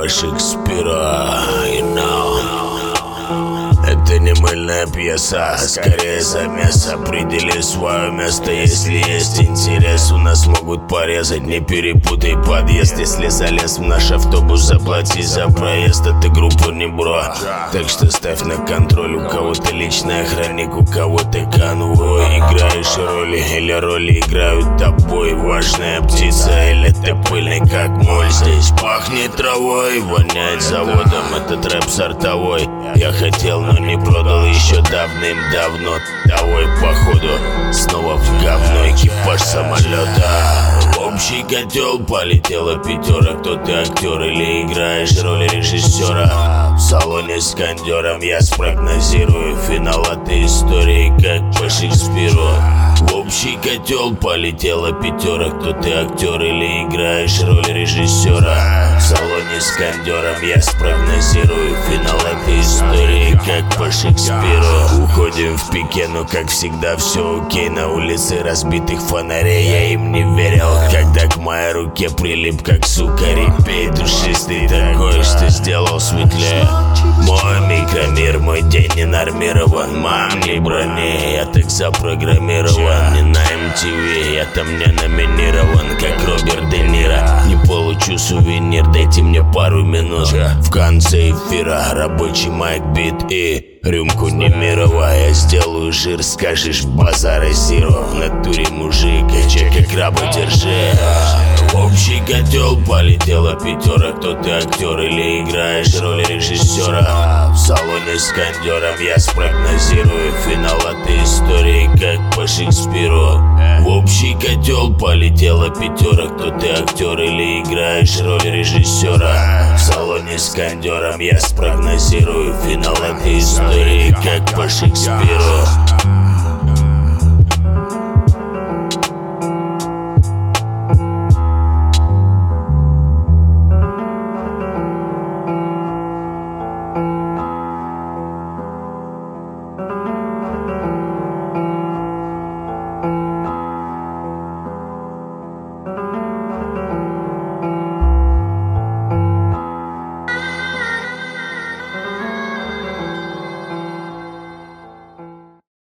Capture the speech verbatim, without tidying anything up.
по Шекспиру, you know. Это не мыльная пьеса, скорее замес. Определи свое место, если есть интерес. У нас могут порезать, не перепутай подъезд. Если залез в наш автобус, заплати за проезд. Это группа не бро, так что ставь на контроль. У кого-то личный охранник, у кого-то конвой. Играешь роли или роли играют тобой. Важная птица или ты пыльный как моль. Здесь пахнет травой, воняет заводом. Этот рэп сортовой. Я хотел, но не продал еще давным-давно. Давай походу снова в говно экипаж самолета. В общий котел полетела пятера. Кто ты, актер или играешь роль режиссера? В салоне с кондером я спрогнозирую финал этой истории, как по Шекспиру. В общий котел полетела пятера. Кто ты, актер или играешь роль режиссера? В салоне с кондером я спрогнозирую финал этой истории, как по Шекспиру. Уходим в пике, но как всегда все окей. На улице разбитых фонарей я им не верил, когда к моей руке прилип как сука репей. Душистый такой, что сделал светлее мой микромир. Мой день не нормирован, мам, не брони. Я так запрограммирован, не на эм ти ви. Я там не номинирован, как Роберт Де Ниро. Не получу сувенир, дайте мне пару минут. В конце эфира рабочий майк, бит и рюмку Немирова. Я сделаю жир, скажешь базара зиро. В натуре мужик, чек как краба держи. В общий котел полетела пятера. Кто ты, актер или играешь роль режиссера? В салоне с кондером я спрогнозирую финал этой истории, как по Шекспиру. В общий котел полетела пятера. Кто ты, актер или играешь роль режиссера? В салоне с кондером я спрогнозирую финал этой истории, как по Шекспиру.